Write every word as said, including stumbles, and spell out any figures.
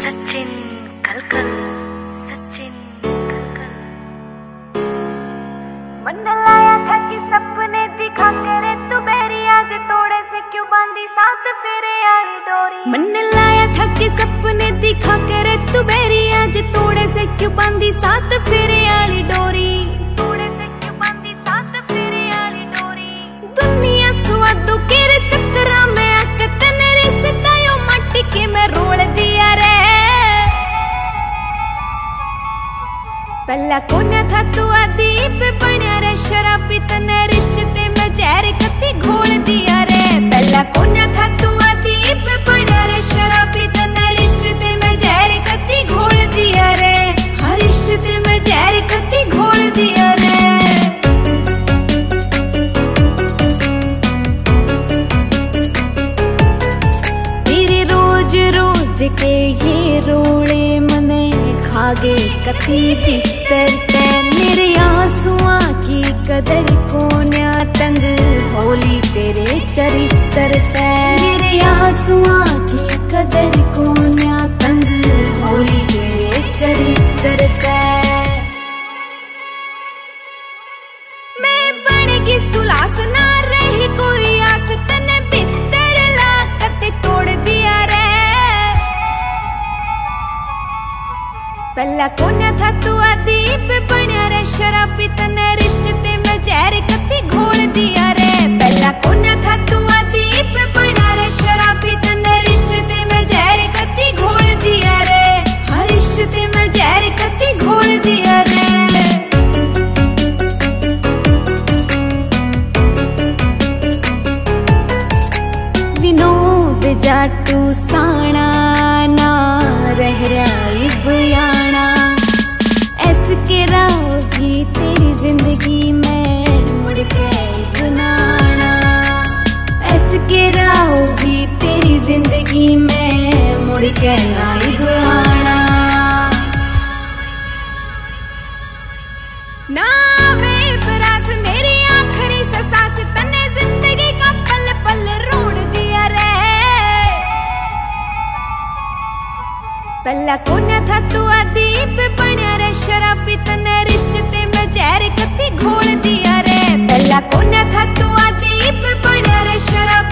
सचिन कलकल सचिन कलकल। मन लाया था कि सपने दिखा करे तू मेरी, आज तोड़े से क्यों बांधी साथ फेरे आई डोरी। मन लाया था कि सपने दिखा करे तू मेरी, आज तोड़े से क्यों बांधी साथ फेरे आई डोरी। तोड़े से क्यों बांधी साथ फेरे आई डोरी। दुनिया सुवादू केरे चक्करा में आके तने रिश्ता यो माटी के मैं रोल दिया रे। पहला कौन था तू अदीप बना रे, शराबी तने रिश्ते में जहर कती घोल दिया रे। पहला कौन था तू अदीप बना रे, शराबी तने रिश्ते में जहर कती घोल दिया रे। हर रिश्ते में जहर कती घोल दिया रे। तेरे रोज रोज के ये रोड़े मने खागे कती भीतर ते। मेरे आंसुआ की कदर कोन्या तंग होली तेरे चरित्र ते। मेरे आंसुआ की कदर कोन्या तंग होली तेरे चरित्र ते। मैं बनेगी सुलास ना रही कोई आस, तने भीतर लाकत तोड़ दिया रे। पहला कौन था तू अदीप बना रे, शराबी तने रिश्ते में जहर कती घोल दिया रे। पहला कौन था तू अदीप बना रे, शराबी तने रिश्ते में जहर कती घोल दिया रे। हर रिश्ते में जहर कती घोल दिया रे। विनोद जाटू साणा ना रह रहा बयाना। ऐस के रहोगी तेरी जिंदगी में मुड़ के बनाना। ऐस के रहोगी तेरी जिंदगी में मुड़ के नहीं बनाना। ना वे बरास मेरी आखिरी सांस, तने जिंदगी का पल पल रोड़ दिया रे। पहला कौन था तू अदीप बना रे, शराबी तने रिश्ते में जहर कती घोल दिया रे। पहला कौन था तू अदीप बना रे, शराबी